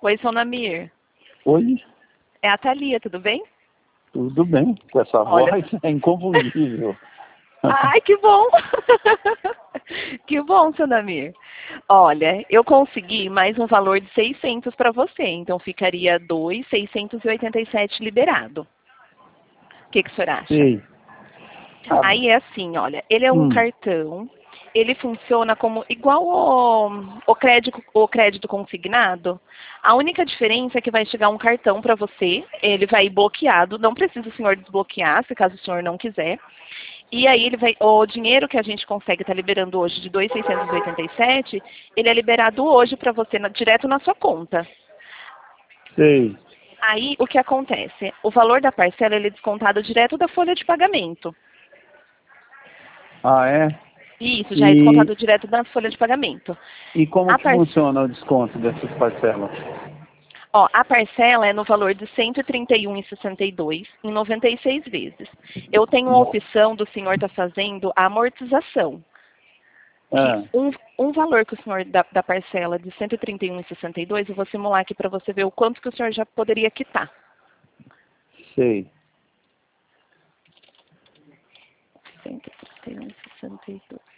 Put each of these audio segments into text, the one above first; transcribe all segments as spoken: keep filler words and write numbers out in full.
Oi, seu Namir. Oi, É a Thalia, tudo bem? tudo bem? Com essa Olha... voz é inconfundível. Ai, que bom! Que bom, seu Namir. Olha, eu consegui mais um valor de seiscentos para você, então ficaria dois mil seiscentos e oitenta e sete liberado. O que, que o senhor acha? Sei. Ah, Aí é assim, olha, ele é um hum, cartão, ele funciona como igual o, o, crédito, o crédito consignado. A única diferença é que vai chegar um cartão para você, ele vai bloqueado, não precisa o senhor desbloquear, se caso o senhor não quiser. E aí ele vai, o dinheiro que a gente consegue estar liberando hoje de dois mil seiscentos e oitenta e sete, ele é liberado hoje para você na, direto na sua conta. sei. Aí o que acontece? O valor da parcela ele é descontado direto da folha de pagamento. Ah, é? Isso, já é E, descontado direto da folha de pagamento. e como A, que par... funciona o desconto dessas parcelas? Ó, a parcela é no valor de cento e trinta e um reais e sessenta e dois centavos em noventa e seis vezes. Eu tenho a No- opção do senhor estar fazendo a amortização. Que Ah, um, um valor que o senhor da, da parcela de cento e trinta e um reais e sessenta e dois centavos, eu vou simular aqui para você ver o quanto que o senhor já poderia quitar. sei. cento e trinta e um reais e sessenta e dois.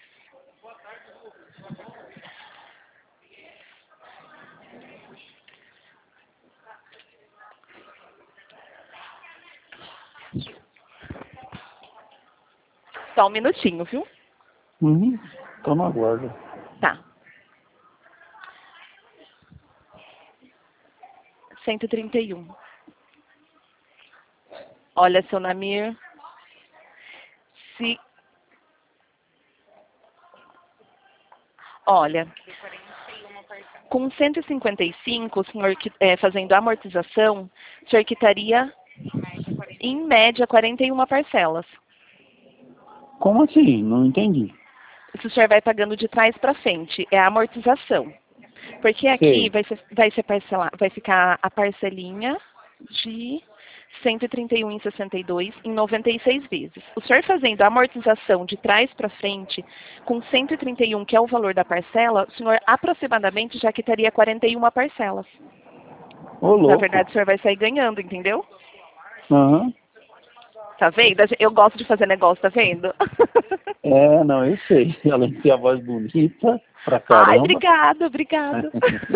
Só um minutinho, viu? Uhum, tô no aguardo. Tá. cento e trinta e um. Olha, seu Namir, se... Olha, com cento e cinquenta e cinco, o senhor é, fazendo a amortização, o senhor quitaria, em média, quarenta e uma parcelas. Como assim? Não entendi. Se o senhor vai pagando de trás para frente, é a amortização. Porque aqui Sei. vai, ser, vai, ser parcelar, vai ficar a parcelinha de cento e trinta e um reais e sessenta e dois centavos em noventa e seis vezes. O senhor fazendo a amortização de trás para frente, com cento e trinta e um, que é o valor da parcela, o senhor aproximadamente já quitaria quarenta e uma parcelas. Ô, Na louco. verdade, o senhor vai sair ganhando, entendeu? Aham. Tá vendo? Eu gosto de fazer negócio, tá vendo? É, não, eu sei. Além de ter a voz bonita pra Ai, caramba. obrigado, obrigado.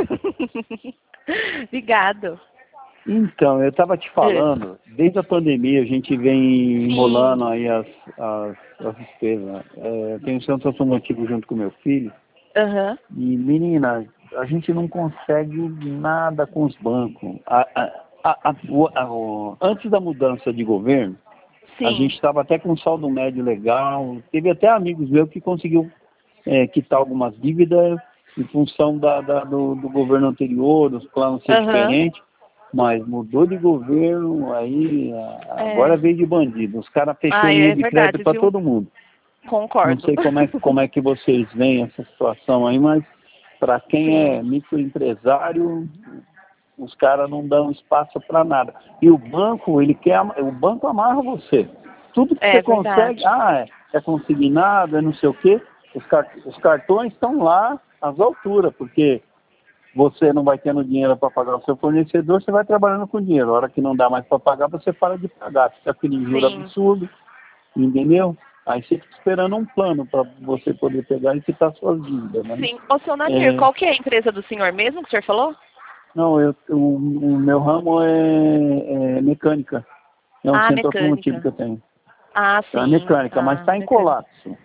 Obrigado. Então, eu estava te É. falando, desde a pandemia a gente vem Sim. enrolando aí as, as, as despesas. É, tenho um centro automotivo junto com meu filho Aham. e, menina, a gente não consegue nada com os bancos. A, a, a, a, o- a, o- antes da mudança de governo, a gente Sim. estava até com um saldo médio legal. Teve até amigos meus que conseguiu é, quitar algumas dívidas em função da, da- do, do governo anterior, dos planos ser Aham. diferentes. Mas mudou de governo, aí a- agora É. veio de bandido. Os caras fechou Ah, linha é de crédito verdade, para viu? todo mundo. Não Concordo. sei como é, como é que vocês veem essa situação aí, mas para quem é Sim. microempresário, os caras não dão espaço para nada. E o banco, ele quer, o banco amarra você. Tudo que você É consegue, verdade. ah, é, é consignado, é não sei o quê. Os, car- os cartões estão lá às alturas, porque você não vai tendo dinheiro para pagar o seu fornecedor, você vai trabalhando com dinheiro. A hora que não dá mais para pagar, você para de pagar. Fica aquele juro Sim. absurdo, entendeu? Aí você fica esperando um plano para você poder pegar e quitar suas dívidas, né? Sim. Ô, seu Namir, É, qual que é a empresa do senhor mesmo que o senhor falou? não, eu, o, o meu ramo é, é mecânica. É um Ah, centro automotivo que mecânica. eu tenho. Ah, Então é sim. mecânica, mas Ah, está em mecânica. colapso.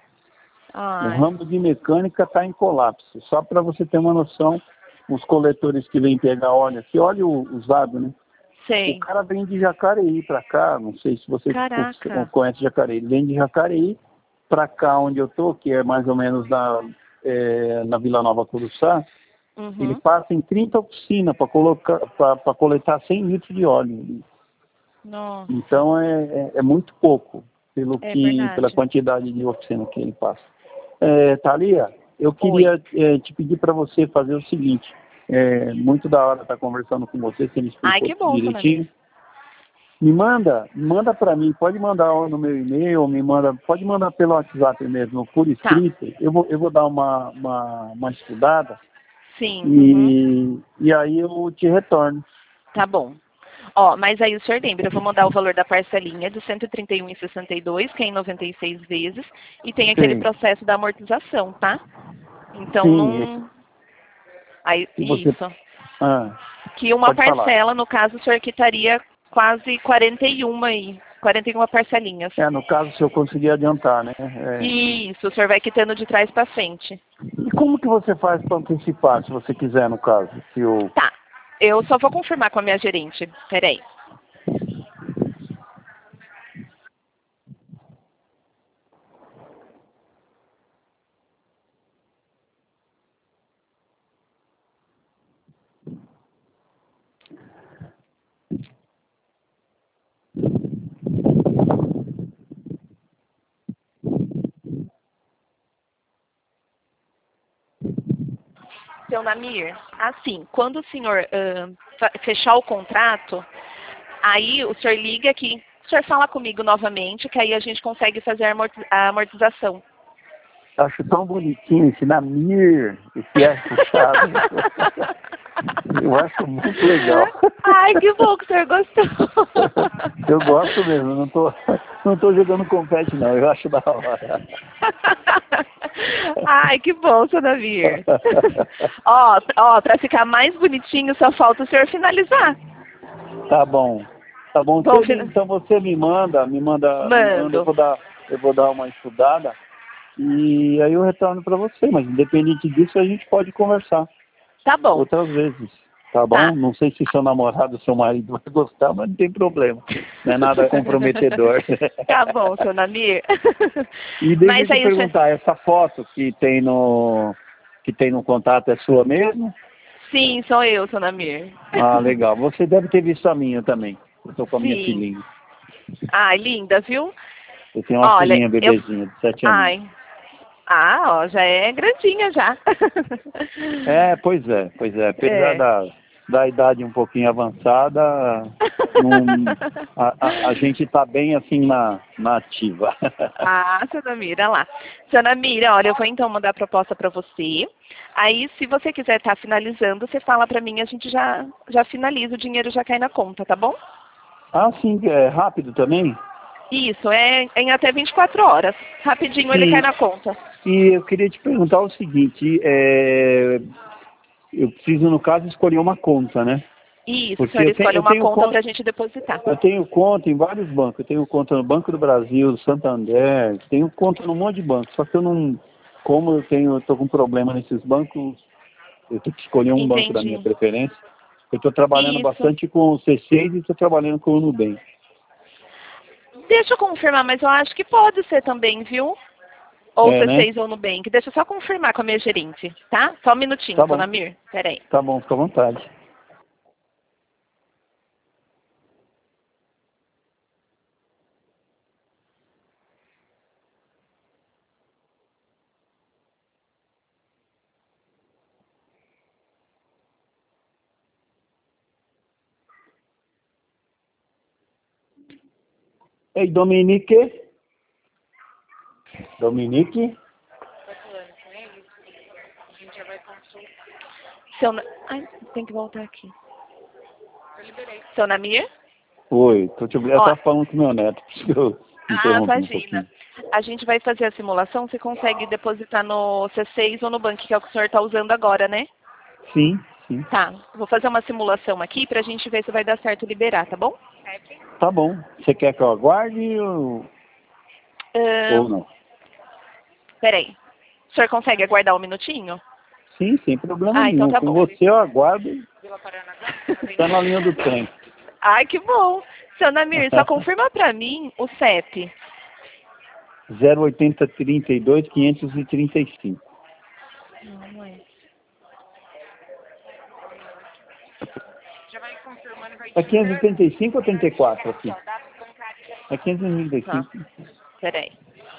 O Ai. ramo de mecânica está em colapso. Só para você ter uma noção, os coletores que vêm pegar óleo aqui, óleo usado, né? O Sei. cara vem de Jacareí para cá, não sei se você Caraca. conhece Jacareí, ele vem de Jacareí para cá onde eu tô, que é mais ou menos na, é, na Vila Nova Curuçá, ele Uhum. passa em trinta oficinas para colocar, para coletar cem litros de óleo. Nossa. Então é, é, é muito pouco pelo É que, pela verdade. quantidade de oficina que ele passa. É, Thalia, eu Oi. queria é, te pedir para você fazer o seguinte, é muito da hora estar conversando com você, você me Ai, explicou que tudo bom, seu Namir. direitinho. Me manda, manda para mim, pode mandar no meu e-mail, me manda, pode mandar pelo WhatsApp mesmo, por Tá. escrito. Eu vou, eu vou dar uma, uma, uma estudada Sim. E, Uhum. e aí eu te retorno. Tá bom. Ó, mas aí o senhor lembra, eu vou mandar o valor da parcelinha de cento e trinta e um reais e sessenta e dois centavos, que é em noventa e seis vezes, e tem aquele Sim, processo da amortização, tá? Então sim. não. Aí, E você... isso. Ah, Que uma pode falar. parcela, no caso, o senhor quitaria quase quarenta e um aí. quarenta e uma parcelinhas. É, no caso, se eu conseguir adiantar, né? É. Isso, o senhor vai quitando de trás para frente. E como que você faz para antecipar, se você quiser, no caso? Se eu... Tá. Eu só vou confirmar com a minha gerente. Peraí. Seu Namir, assim, quando o senhor uh, fechar o contrato, aí o senhor liga aqui, o senhor fala comigo novamente, que aí a gente consegue fazer a, amorti a amortização. Acho tão bonitinho esse Namir, esse R puxado. Eu acho muito legal. Ai, que bom que o senhor gostou. Eu gosto mesmo, não tô, não tô jogando confete não, eu acho da hora. Ai, que bom, seu Namir. Ó, ó, pra ficar mais bonitinho, só falta o senhor finalizar. Tá bom. Tá bom, Bom, você, então você me manda, me manda, me manda, eu mando. vou dar, eu vou dar uma estudada e aí eu retorno para você, mas independente disso a gente pode conversar Tá bom. outras vezes, tá Tá. bom? Não sei se seu namorado, seu marido vai gostar, mas não tem problema. Não é nada comprometedor. Tá bom, seu Namir. E deixa eu Mas te aí o senhor... perguntar, essa foto que tem no que tem no contato é sua mesmo? Sim, sou eu, seu Namir. Ah, legal. Você deve ter visto a minha também. Eu tô com a minha Sim. filhinha. Ai, linda, viu? Eu tenho uma Olha, filhinha eu... bebezinha de sete aninhos. Ai. Ah, ó, já é grandinha já. É, pois é, pois é. Apesar É. da, da idade um pouquinho avançada, não, a, a, a gente tá bem assim na, na ativa. Ah, seu Namira, lá. Seu Namira, olha, eu vou então mandar a proposta para você. Aí, se você quiser estar finalizando, você fala para mim, a gente já, já finaliza, o dinheiro já cai na conta, tá bom? Ah, sim, é rápido também? Isso, é em até vinte e quatro horas. Rapidinho ele cai Sim. na conta. E eu queria te perguntar o seguinte, é, eu preciso, no caso, escolher uma conta, né? Isso, o Porque senhor eu tenho, escolhe eu uma tenho conta conta, para a gente depositar. eu tenho conta em vários bancos. Eu tenho conta no Banco do Brasil, Santander, tenho conta num monte de bancos. Só que eu não, como eu tenho, eu tô com problema nesses bancos, eu tenho que escolher um banco da minha Entendi. preferência. Eu estou trabalhando Isso. bastante com o C seis e estou trabalhando com o Nubank. Deixa eu confirmar, mas eu acho que pode ser também, viu? Ou É, C né? seis ou Nubank. Deixa eu só confirmar com a minha gerente, tá? Só um minutinho, Tá bom, Sonamir. Peraí. tá bom, fica à vontade. Ei, Dominique? Dominique? Seu... Na- Ai, tem que voltar aqui. Seu Namir? Oi, tô te... eu Ó, tava falando com meu neto, por isso que eu ah, interrompi um imagina. pouquinho. A gente vai fazer a simulação, você consegue depositar no C seis ou no banco, que é o que o senhor está usando agora, né? Sim, sim. Tá, vou fazer uma simulação aqui pra gente ver se vai dar certo liberar, tá bom? Tá bom. Você quer que eu aguarde ou, ou Ahn, não? peraí. O senhor consegue aguardar um minutinho? Sim, sem problema Ah, então nenhum. tá Com bom. você eu aguardo. Está na linha do trem. Ai, que bom. Seu Namir, só confirma pra mim o C E P. zero oitenta trinta e dois quinhentos e trinta e cinco. Não, não é. É quinhentos e trinta e cinco ou trinta e quatro aqui? É quinhentos e trinta e Tá, cinco. peraí.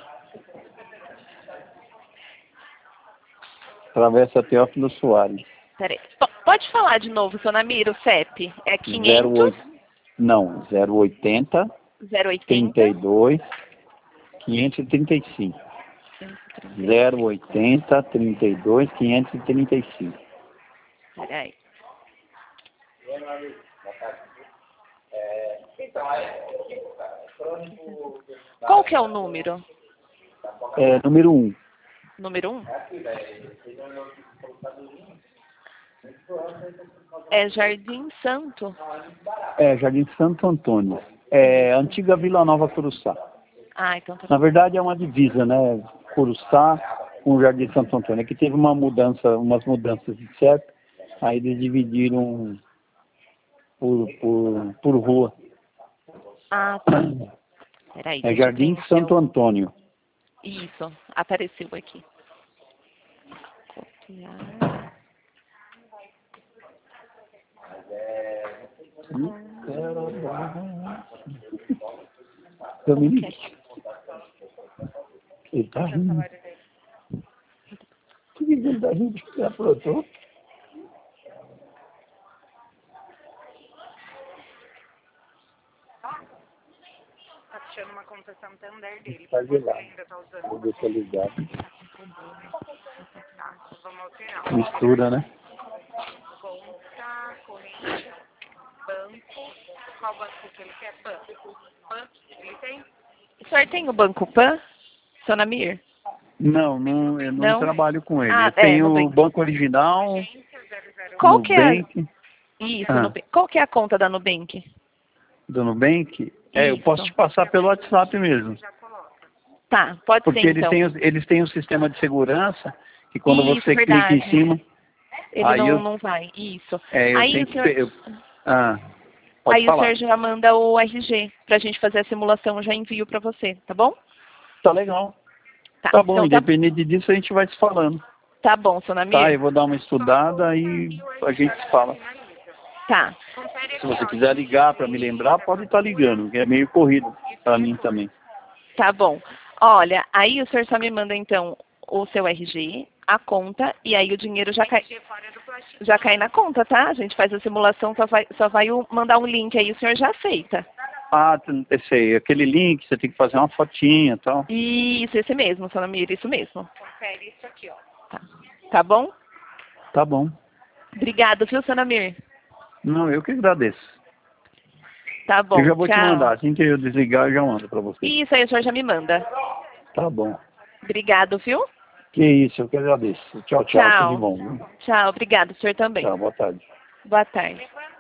Travessa Teófilo Soares. Peraí. P- pode falar de novo, seu Namir, o C E P. É zero quinhentos, oito, não, zero oitenta zero trinta oitenta, e dois quinhentos e trinta e cinco. cento e trinta e cinco. zero oitenta trinta e dois quinhentos e trinta e cinco. Peraí. Qual que é o número? É, número um. Número um? É Jardim Santo? É, Jardim Santo Antônio. É, antiga Vila Nova Curuçá. Ah, então tá. Na verdade é uma divisa, né? Curuçá com o Jardim Santo Antônio. É que teve uma mudança, umas mudanças de certo, aí eles dividiram por, por, por rua. Ah, tá. Peraí, É deixa eu Jardim preencher Santo o... Antônio. Isso, apareceu aqui. Copiar. Dominique. Ele tá rindo. Que ele tá rindo que você aprontou? Tá fechando uma conta Santander dele. Tá Por que ele gelado. ainda tá usando? Vou deixar ligado. Tá, vamos alterar. Mistura, né? Conta, corrente, banco. Qual banco que ele quer? Pan. Pan, ele tem? O senhor tem o Banco Pan, seu Namir? Não, não, eu não, Não? trabalho com ele. Ah, eu tenho é, o Nubank. banco original, Qual que é? Nubank. Isso, Ah. Nubank. Qual que é a conta da Nubank? Do Nubank. É, eu Isso. posso te passar pelo WhatsApp mesmo. Tá, pode Porque ser eles então. têm, os- eles têm um sistema de segurança que quando Isso, você verdade. clica em cima, Ele aí não, eu, não vai, isso. é, eu Aí tenho o que... senhor, pe- Eu, ah, pode aí o falar. senhor já manda o R G pra gente fazer a simulação, eu já envio pra você, tá bom? Tá legal. Tá, Tá bom, então tá, independente disso a gente vai se falando. tá bom, seu Namir. Tá, eu vou dar uma estudada e a gente se fala. Tá, Se você quiser ligar para me lembrar, pode estar ligando, que é meio corrido para mim também. tá bom. Olha, aí o senhor só me manda então o seu R G, a conta, e aí o dinheiro já cai, já cai na conta, tá? A gente faz a simulação, só vai, só vai o- mandar um link aí, o senhor já aceita. Ah, eu sei, aquele link, você tem que fazer uma fotinha e tal. Isso, esse mesmo, seu Namir, isso mesmo. Confere isso aqui, ó. Tá, tá bom? Tá bom. Obrigado, viu, seu Namir? Não, eu que agradeço. Tá bom, Eu já vou tchau. te mandar, assim que eu desligar eu já mando para você. Isso aí, o senhor já me manda. Tá bom. Obrigado, viu? Que isso, eu que agradeço. Tchau, tchau, tudo de Tchau. bom. Viu? Tchau, obrigado, o senhor também. Tchau, boa tarde. Boa tarde.